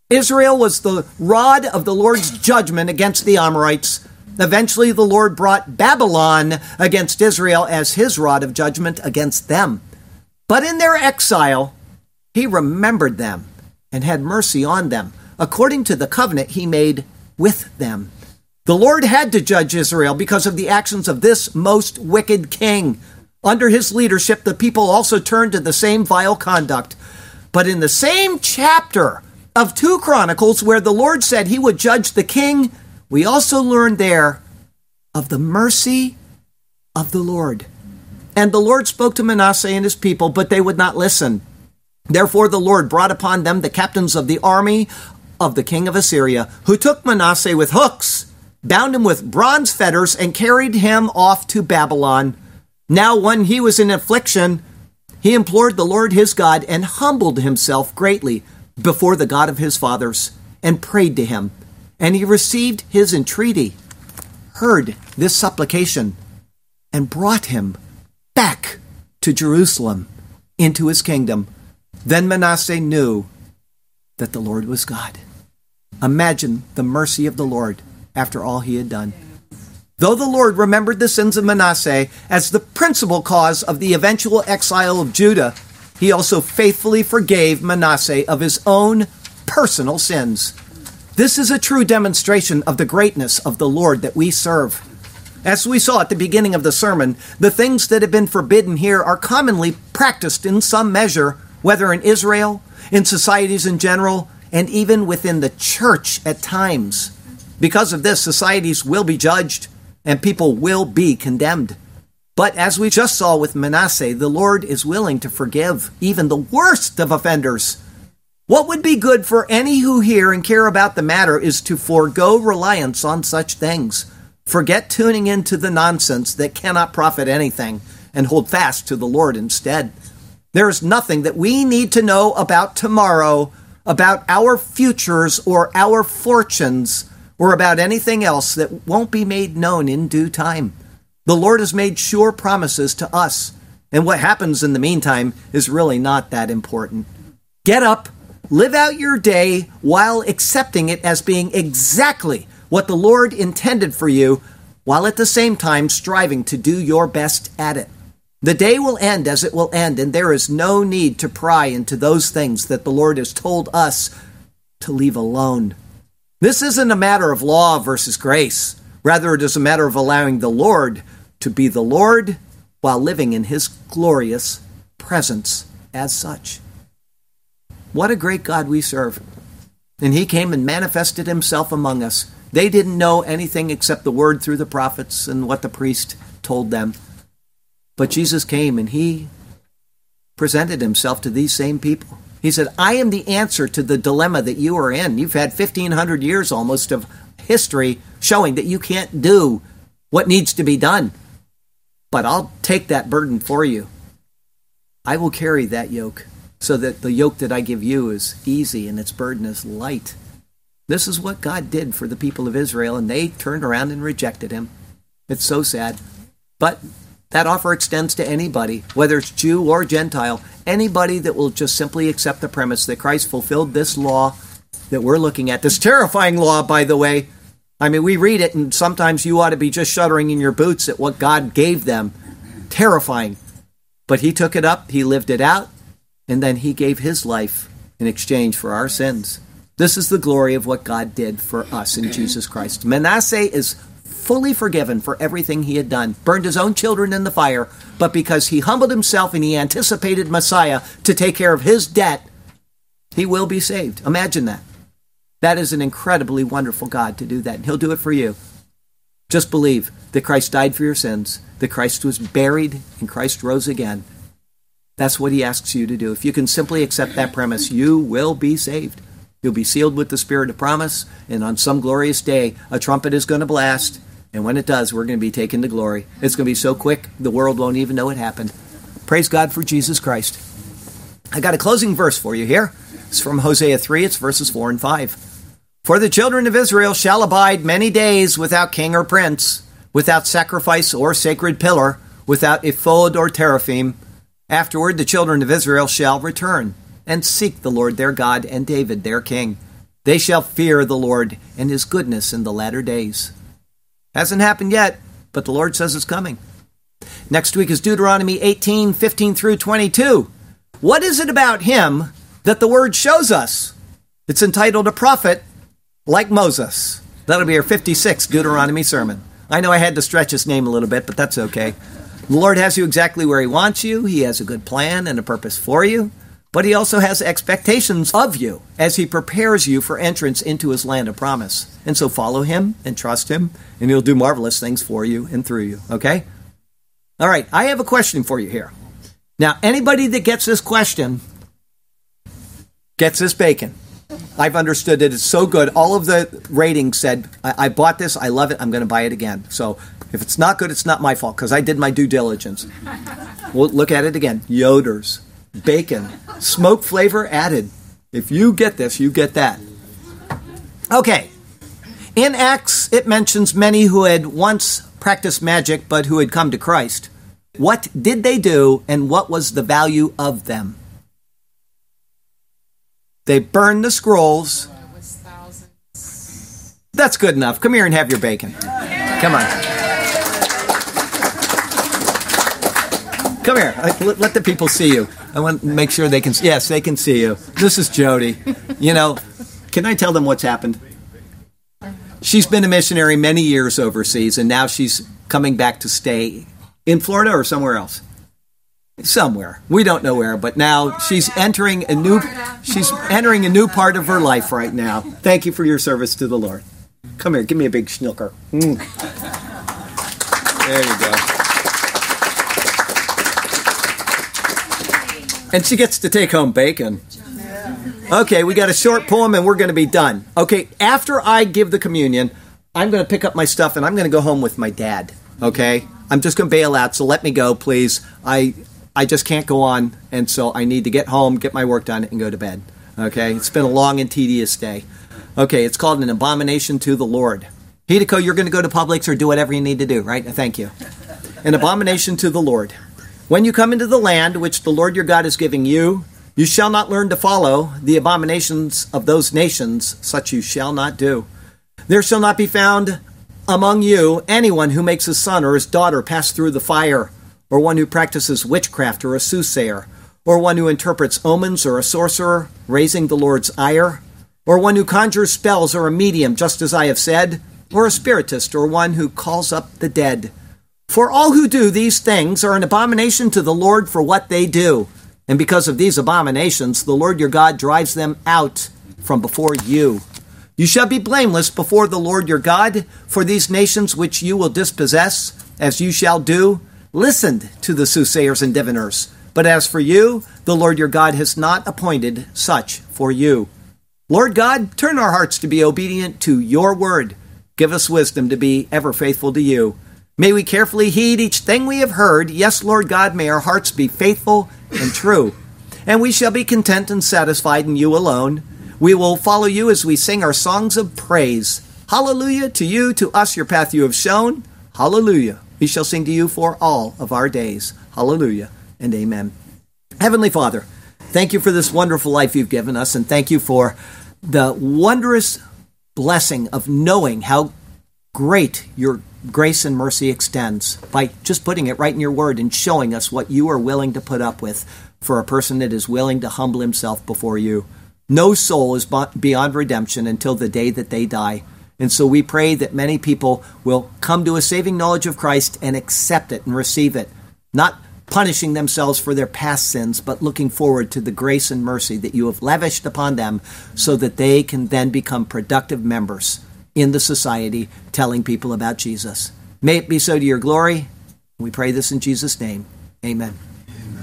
Israel was the rod of the Lord's judgment against the Amorites. Eventually, the Lord brought Babylon against Israel as his rod of judgment against them. But in their exile, he remembered them and had mercy on them, according to the covenant he made with them. The Lord had to judge Israel because of the actions of this most wicked king. Under his leadership, the people also turned to the same vile conduct. But in the same chapter of two Chronicles, where the Lord said he would judge the king, we also learned there of the mercy of the Lord. And the Lord spoke to Manasseh and his people, but they would not listen. Therefore the Lord brought upon them the captains of the army of the king of Assyria, who took Manasseh with hooks, bound him with bronze fetters, and carried him off to Babylon. Now when he was in affliction, he implored the Lord his God and humbled himself greatly before the God of his fathers, and prayed to him. And he received his entreaty, heard this supplication, and brought him back to Jerusalem into his kingdom. Then Manasseh knew that the Lord was God. Imagine the mercy of the Lord after all he had done. Though the Lord remembered the sins of Manasseh as the principal cause of the eventual exile of Judah, he also faithfully forgave Manasseh of his own personal sins. This is a true demonstration of the greatness of the Lord that we serve. As we saw at the beginning of the sermon, the things that have been forbidden here are commonly practiced in some measure, whether in Israel, in societies in general, and even within the church at times. Because of this, societies will be judged, and people will be condemned. But as we just saw with Manasseh, the Lord is willing to forgive even the worst of offenders. What would be good for any who hear and care about the matter is to forego reliance on such things. Forget tuning into the nonsense that cannot profit anything, and hold fast to the Lord instead. There is nothing that we need to know about tomorrow, about our futures or our fortunes, or about anything else that won't be made known in due time. The Lord has made sure promises to us, and what happens in the meantime is really not that important. Get up, live out your day while accepting it as being exactly what the Lord intended for you, while at the same time striving to do your best at it. The day will end as it will end, and there is no need to pry into those things that the Lord has told us to leave alone. This isn't a matter of law versus grace. Rather, it is a matter of allowing the Lord to be the Lord while living in his glorious presence as such. What a great God we serve. And he came and manifested himself among us. They didn't know anything except the word through the prophets and what the priest told them. But Jesus came and he presented himself to these same people. He said, I am the answer to the dilemma that you are in. You've had fifteen hundred years almost of history showing that you can't do what needs to be done. But I'll take that burden for you. I will carry that yoke so that the yoke that I give you is easy and its burden is light. This is what God did for the people of Israel, and they turned around and rejected him. It's so sad. But that offer extends to anybody, whether it's Jew or Gentile, anybody that will just simply accept the premise that Christ fulfilled this law that we're looking at, this terrifying law, by the way. I mean, we read it, and sometimes you ought to be just shuddering in your boots at what God gave them. Terrifying. But he took it up, he lived it out, and then he gave his life in exchange for our sins. This is the glory of what God did for us in Jesus Christ. Manasseh is fully forgiven for everything he had done, burned his own children in the fire, but because he humbled himself and he anticipated Messiah to take care of his debt, he will be saved. Imagine that. That is an incredibly wonderful God to do that, and he'll do it for you. Just believe that Christ died for your sins, that Christ was buried, and Christ rose again. That's what he asks you to do. If you can simply accept that premise, you will be saved. You'll be sealed with the Spirit of promise, and on some glorious day, a trumpet is going to blast, and when it does, we're going to be taken to glory. It's going to be so quick, the world won't even know it happened. Praise God for Jesus Christ. I got a closing verse for you here. It's from Hosea three, it's verses four and five. For the children of Israel shall abide many days without king or prince, without sacrifice or sacred pillar, without ephod or teraphim. Afterward the children of Israel shall return, and seek the Lord their God and David their king. They shall fear the Lord and his goodness in the latter days. Hasn't happened yet, but the Lord says it's coming. Next week is Deuteronomy eighteen, fifteen through twenty-two. What is it about him that the word shows us? It's entitled A Prophet Like Moses. That'll be our fifty-sixth Deuteronomy sermon. I know I had to stretch his name a little bit, but that's okay. The Lord has you exactly where he wants you. He has a good plan and a purpose for you. But he also has expectations of you as he prepares you for entrance into his land of promise. And so follow him and trust him, and he'll do marvelous things for you and through you, okay? All right, I have a question for you here. Now, anybody that gets this question gets this bacon. I've understood it. It's so good. All of the ratings said, I, I bought this, I love it, I'm going to buy it again. So if it's not good, it's not my fault, because I did my due diligence. We'll look at it again. Yoder's. Bacon, smoke flavor added. If you get this, you get that. Okay. In Acts, it mentions many who had once practiced magic, but who had come to Christ. What did they do, and what was the value of them? They burned the scrolls. That's good enough. Come here and have your bacon. Come on. Come here. Let, let the people see you. I want to make sure they can. Yes, they can see you. This is Jody. You know, can I tell them what's happened? She's been a missionary many years overseas, and now she's coming back to stay in Florida or somewhere else. Somewhere. We don't know where, but now she's entering a new she's entering a new part of her life right now. Thank you for your service to the Lord. Come here, give me a big schnilker. Mm. There you go. And she gets to take home bacon. Okay, we got a short poem and we're going to be done. Okay, after I give the communion, I'm going to pick up my stuff and I'm going to go home with my dad. Okay? I'm just going to bail out, so let me go, please. I I just can't go on, and so I need to get home, get my work done, and go to bed. Okay? It's been a long and tedious day. Okay, it's called An Abomination to the Lord. Hideko, you're going to go to Publix or do whatever you need to do, right? Thank you. An abomination to the Lord. When you come into the land which the Lord your God is giving you, you shall not learn to follow the abominations of those nations, such you shall not do. There shall not be found among you anyone who makes his son or his daughter pass through the fire, or one who practices witchcraft or a soothsayer, or one who interprets omens or a sorcerer, raising the Lord's ire, or one who conjures spells or a medium, just as I have said, or a spiritist or one who calls up the dead. For all who do these things are an abomination to the Lord for what they do. And because of these abominations, the Lord your God drives them out from before you. You shall be blameless before the Lord your God, for these nations which you will dispossess, as you shall do, listened to the soothsayers and diviners. But as for you, the Lord your God has not appointed such for you. Lord God, turn our hearts to be obedient to your word. Give us wisdom to be ever faithful to you. May we carefully heed each thing we have heard. Yes, Lord God, may our hearts be faithful and true. And we shall be content and satisfied in you alone. We will follow you as we sing our songs of praise. Hallelujah to you, to us your path you have shown. Hallelujah. We shall sing to you for all of our days. Hallelujah and amen. Heavenly Father, thank you for this wonderful life you've given us, and thank you for the wondrous blessing of knowing how great your grace and mercy extends by just putting it right in your word and showing us what you are willing to put up with for a person that is willing to humble himself before you. No soul is beyond redemption until the day that they die. And so we pray that many people will come to a saving knowledge of Christ and accept it and receive it, not punishing themselves for their past sins, but looking forward to the grace and mercy that you have lavished upon them so that they can then become productive members in the society, telling people about Jesus. May it be so to your glory. We pray this in Jesus' name. Amen. Amen.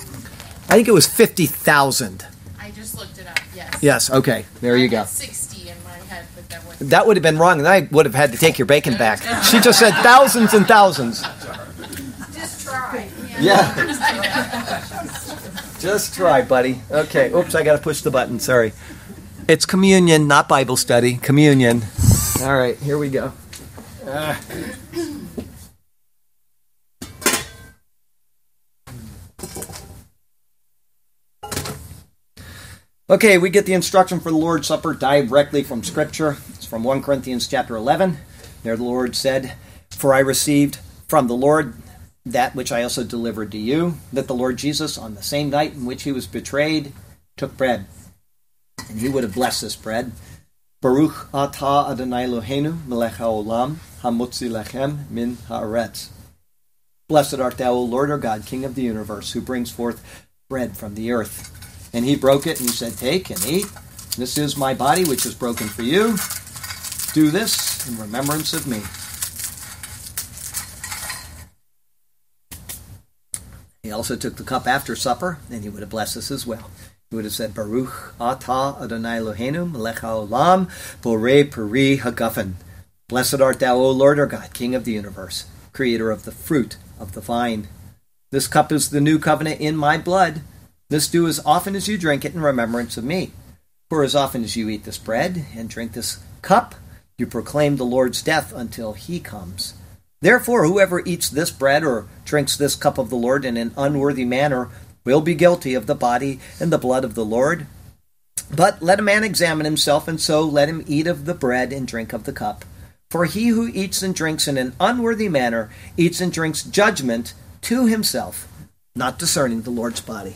I think it was fifty thousand. I just looked it up, yes. Yes, okay. There I you go. had sixty in my head, but that wasn't. That would have been wrong, and I would have had to take your bacon back. She just said thousands and thousands. Just try. Yeah. Just try, buddy. Okay. Oops, I got to push the button. Sorry. It's communion, not Bible study. Communion. All right, here we go. Uh. Okay, we get the instruction for the Lord's Supper directly from Scripture. It's from First Corinthians chapter eleven. There the Lord said, "For I received from the Lord that which I also delivered to you, that the Lord Jesus, on the same night in which he was betrayed, took bread. And he would have blessed this bread. Baruch atah Adonai Eloheinu melech haolam hamotzi lechem min haaretz. Blessed art thou, O Lord our God, King of the universe, who brings forth bread from the earth." And he broke it and he said, "Take and eat. This is my body which is broken for you. Do this in remembrance of me." He also took the cup after supper, and he would have blessed us as well. He would have said, "Baruch atah Adonai Eloheinu melech haolam borei peri hagafen. Blessed art thou, O Lord our God, King of the universe, creator of the fruit of the vine. This cup is the new covenant in my blood. This do as often as you drink it in remembrance of me. For as often as you eat this bread and drink this cup, you proclaim the Lord's death until he comes. Therefore, whoever eats this bread or drinks this cup of the Lord in an unworthy manner will be guilty of the body and the blood of the Lord. But let a man examine himself, and so let him eat of the bread and drink of the cup. For he who eats and drinks in an unworthy manner eats and drinks judgment to himself, not discerning the Lord's body."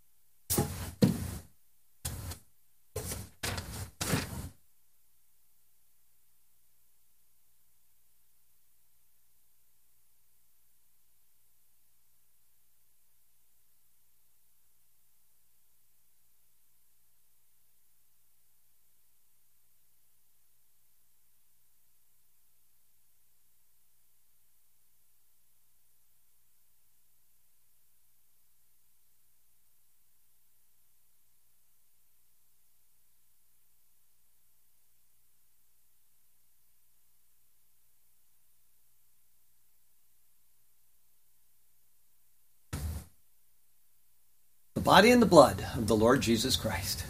The body and the blood of the Lord Jesus Christ.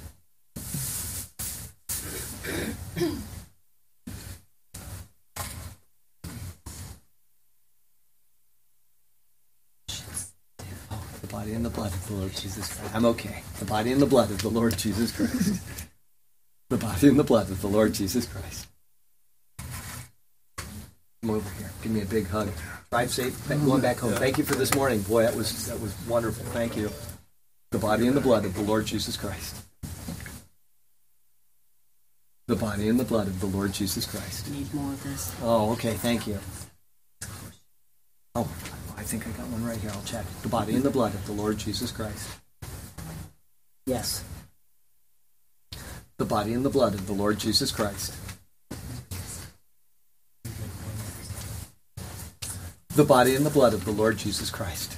Oh, the body and the blood of the Lord Jesus Christ. I'm okay. The body and the blood of the Lord Jesus Christ. The body and the blood of the Lord Jesus Christ. Come over here. Give me a big hug. Drive safe. Going back home. Thank you for this morning. Boy, that was that was wonderful. Thank you. The body and the blood of the Lord Jesus Christ. The body and the blood of the Lord Jesus Christ. Need more of this. Oh, okay. Thank you. Oh, I think I got one right here. I'll check. The body and the blood of the Lord Jesus Christ. Yes. The body and the blood of the Lord Jesus Christ. The body and the blood of the Lord Jesus Christ.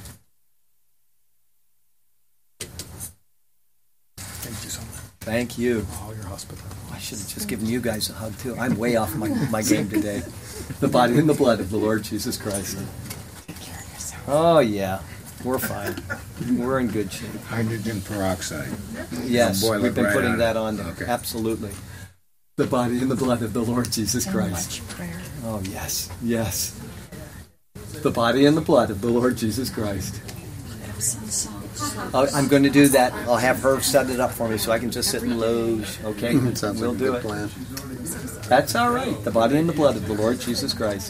Thank you so much. Thank you. Oh, your hospital. I should have just given you guys a hug too. I'm way off my, my game today. The body and the blood of the Lord Jesus Christ. Oh yeah, we're fine. We're in good shape. Hydrogen peroxide. Yes, Boil it we've been right putting on. that on there. Okay. Absolutely. The body and the blood of the Lord Jesus Christ. Much prayer. Oh yes, yes. The body and the blood of the Lord Jesus Christ. I'll- I'm going to do that. I'll have her set it up for me so I can just sit and loge. Okay, Sounds we'll like a do good it. plan. That's all right. The body and the blood of the Lord Jesus Christ.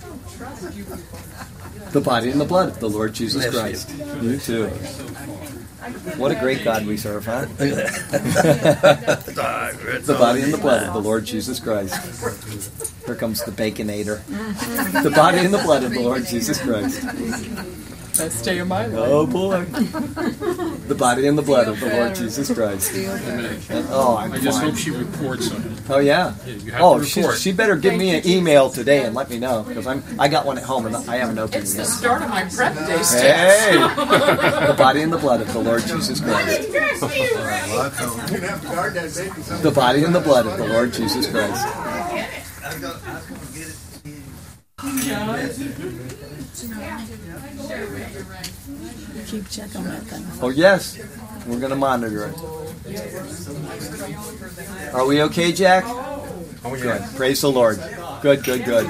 The body and the blood of the Lord Jesus Christ. You too. What a great God we serve, huh? The body and the blood of the Lord Jesus Christ. Here comes the Baconator. The body and the blood of the Lord Jesus Christ. Best day of my life. Oh boy. The body and the blood of the Lord Jesus Christ. And- oh, I'm I just fine. hope she reports on it. Oh yeah. Yeah, you have Oh, to she, report. she better give me an email today and let me know because I'm I got one at home and I haven't opened It's it the yet. start of my prep day, Steph. Hey, the body and the blood of the Lord Jesus Christ. The body and the blood of the Lord Jesus Christ. Keep checking that thing. Oh yes, we're going to monitor it. Are we okay, Jack? Oh, Good. Praise the Lord. Good, good, good.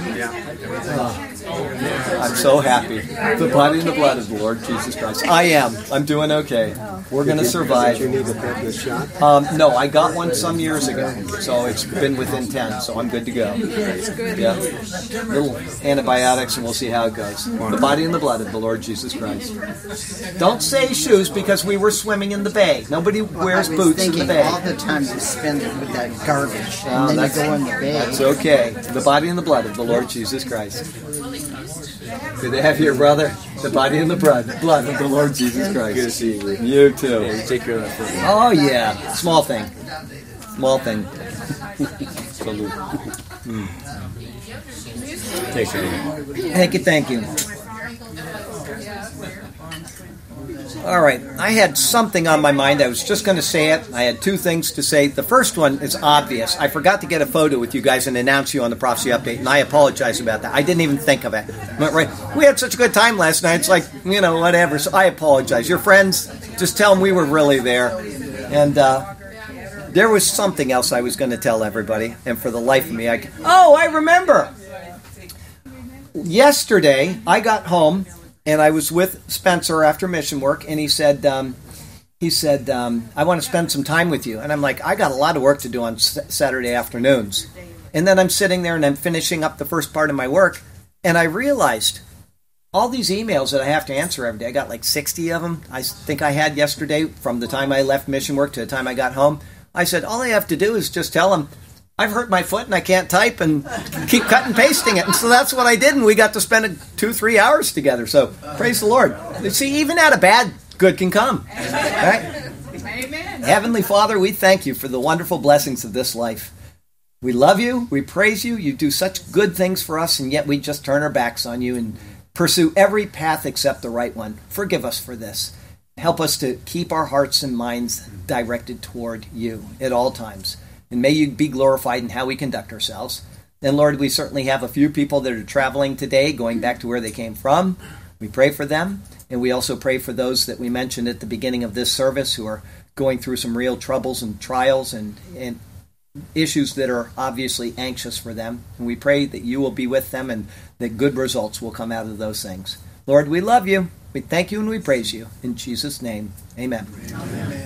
Oh, I'm so happy. The body and the blood of the Lord Jesus Christ. I am. I'm doing okay. We're going to survive. You need a tetanus shot? Um, no, I got one some years ago, so it's been within ten, so I'm good to go. Yeah, little antibiotics, and we'll see how it goes. The body and the blood of the Lord Jesus Christ. Don't say shoes because we were swimming in the bay. Nobody wears I was boots in the thinking bay. all the time you spend it with that garbage, and Oh, then you that's, go in the bay. that's okay. The body and the blood of the Lord Jesus Christ. Good to have you, brother. The body and the blood, blood of the Lord Jesus Christ. Good to see you. You too. Yeah, you take care of that for me. Oh yeah, small thing. Small thing. Salute. Take care. Thank you, thank you. All right, I had something on my mind. I was just going to say it. I had two things to say. The first one is obvious. I forgot to get a photo with you guys and announce you on the Prophecy Update, and I apologize about that. I didn't even think of it. But, right, we had such a good time last night. It's like, you know, whatever. So I apologize. Your friends, just tell them we were really there. And uh, there was something else I was going to tell everybody, and for the life of me, I oh, I remember. Yesterday, I got home. And I was with Spencer after mission work, and he said, um, he said, um, I want to spend some time with you. And I'm like, I got a lot of work to do on s- Saturday afternoons. And then I'm sitting there and I'm finishing up the first part of my work, and I realized all these emails that I have to answer every day. I got like sixty of them. I think I had yesterday from the time I left mission work to the time I got home. I said, all I have to do is just tell them, I've hurt my foot and I can't type, and keep cut and pasting it. And so that's what I did, and we got to spend two, three hours together. So praise the Lord. See, even out of bad, good can come. Right? Amen. Heavenly Father, we thank you for the wonderful blessings of this life. We love you. We praise you. You do such good things for us, and yet we just turn our backs on you and pursue every path except the right one. Forgive us for this. Help us to keep our hearts and minds directed toward you at all times. And may you be glorified in how we conduct ourselves. And Lord, we certainly have a few people that are traveling today, going back to where they came from. We pray for them. And we also pray for those that we mentioned at the beginning of this service who are going through some real troubles and trials and, and issues that are obviously anxious for them. And we pray that you will be with them and that good results will come out of those things. Lord, we love you. We thank you and we praise you. In Jesus' name, amen. Amen.